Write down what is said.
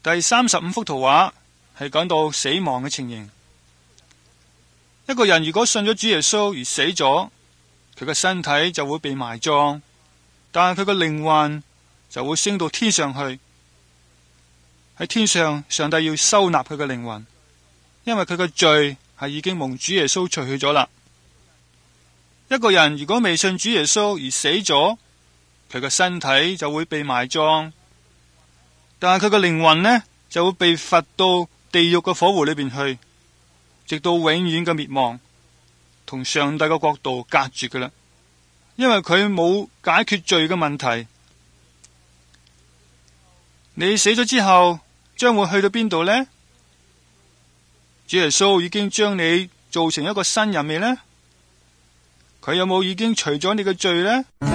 第35幅圖畫係講到死亡嘅情形。一個人如果信咗主耶穌而死咗，佢嘅身體就會被埋葬，但係佢嘅靈魂就會升到天上去。喺天上，上帝要收納佢嘅靈魂，因為佢嘅罪係已經蒙主耶穌除去咗啦。一個人如果未信主耶穌而死咗，佢嘅身體就會被埋葬，但係佢嘅靈魂呢，就會被罰到地獄嘅火湖裏邊去，直到永遠嘅滅亡，同上帝嘅國度隔絕㗎喇。因為佢冇解決罪嘅問題。你死咗之後將會去到邊度呢？主耶穌已經將你做成一個新人未呢？佢有冇已經除咗你嘅罪呢？